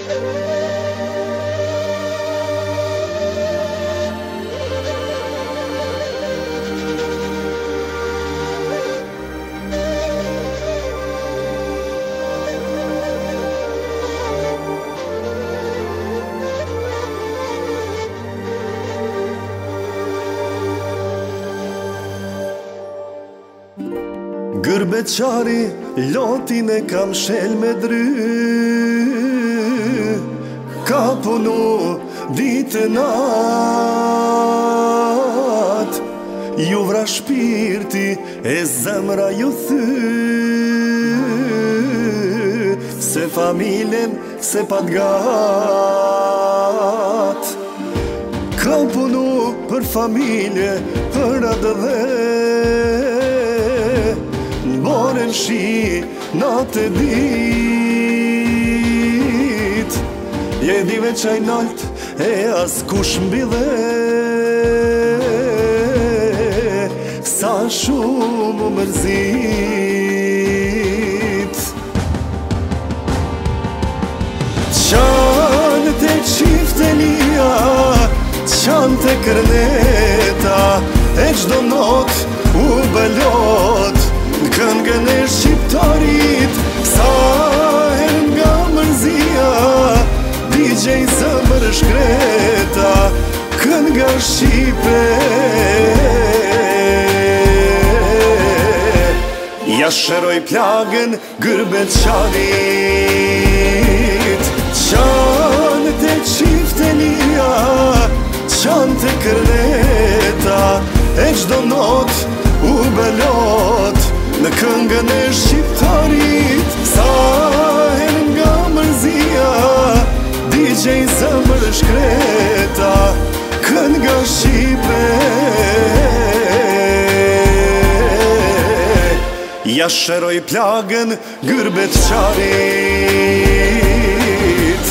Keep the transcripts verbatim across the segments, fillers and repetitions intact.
Gërbeqari, lotin e kam shel me dry. Ka punu ditë nat, ju vra shpirti e zemra ju thy. Se familjen se pat gat. Ka punu për familje, për atë dhe Boren shi, natë e dit. Je dive qaj nalt e as kush mbile. Sa shumë më mërzit. Qanë të qifte lia, qanë të kërneta, e qdo not u belot. Këngën e shqiptarit, sa her nga mërzia, D J zëmër shkreta, kënga shqipe. Ja shëroj plagën Gërbeqarit. Qanë të qifte lia, qanë të kërneta, e qdo not u belot. Në këngën e shqiptarit, sa her nga mërzia, D J zëmër shkreta, kënga shqipe. Ja shëroj plagën Gërbeqarit.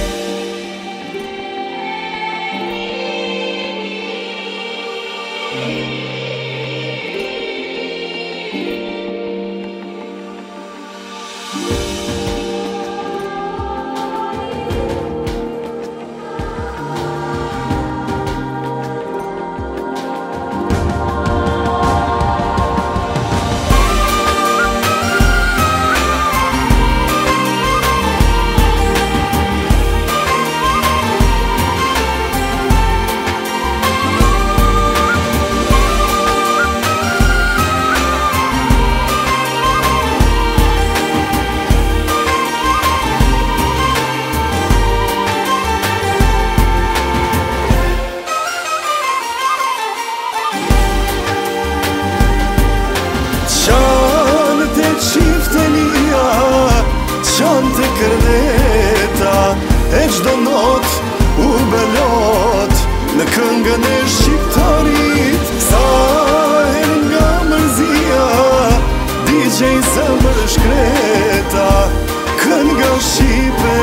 Qanë të kërneta, e qdo not u belot. Në këngën e shqiptarit, sa her nga mërzia, D J zëmër shkreta, kënga shqipe.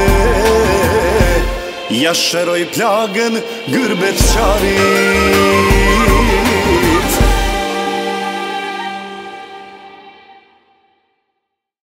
Ja shëroj plagën Gërbeqarit.